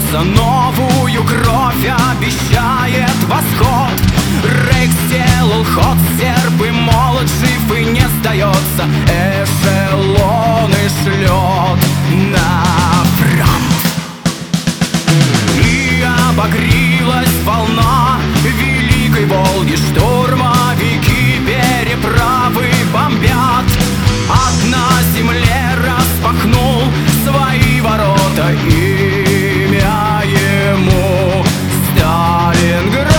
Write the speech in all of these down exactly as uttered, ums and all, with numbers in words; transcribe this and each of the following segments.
льется, новую кровь обещает восход. Рейх сделал ход, серп и молот жив и не сдается. Эшелоны шлет на фронт. И обогрелась волна Великой Волги, штурмовики переправы бомбят. Ад на земле распахнул свои ворота, имя ему Сталинград.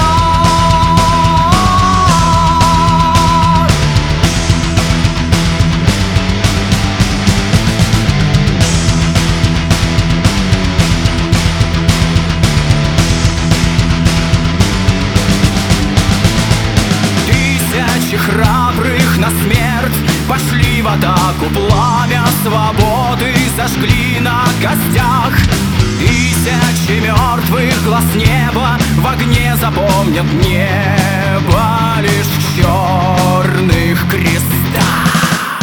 Тысячи храбрых на смерть пошли в атаку, пламя свободы зажгли на костях. Тысячи мертвых глаз неба в огне запомнят небо лишь в черных крестах.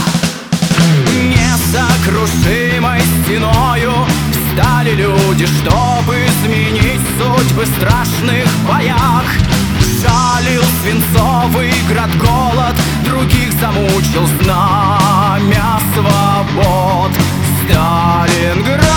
Несокрушимой стеною встали люди, чтобы изменить судьбы в страшных боях. Жалил свинцовый град голод, других замучил знамя свобод. Сталинград.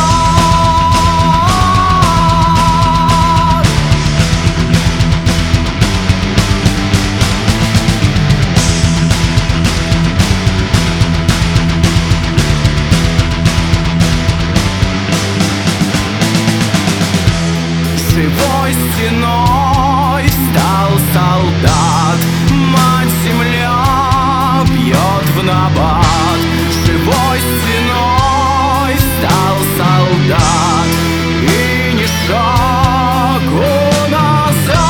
Живой стеной стал солдат, мать-земля бьет в набат. Живой стеной стал солдат, и ни шагу назад.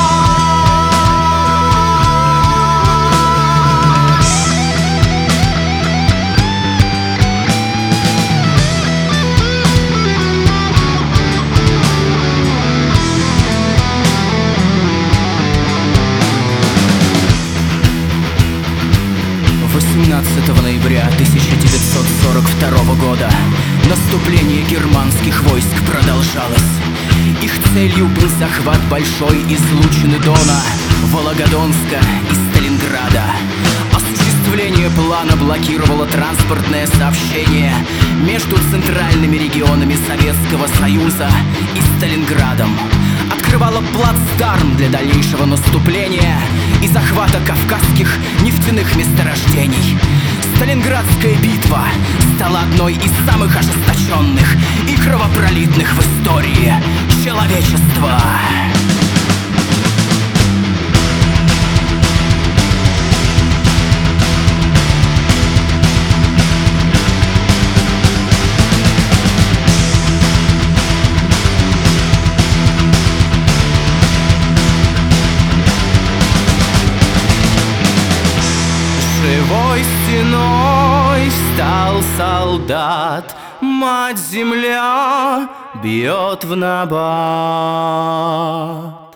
восемнадцатого ноября тысяча девятьсот сорок второго года наступление германских войск продолжалось. Их целью был захват большой излучины Дона, Волгодонска и Сталинграда. Осуществление плана блокировало транспортное сообщение между центральными регионами Советского Союза и Сталинградом. Открывала плацдарм для дальнейшего наступления и захвата кавказских нефтяных месторождений. Сталинградская битва стала одной из самых ожесточенных и кровопролитных в истории человечества. Живой стеной стал солдат, мать-земля бьет в набат.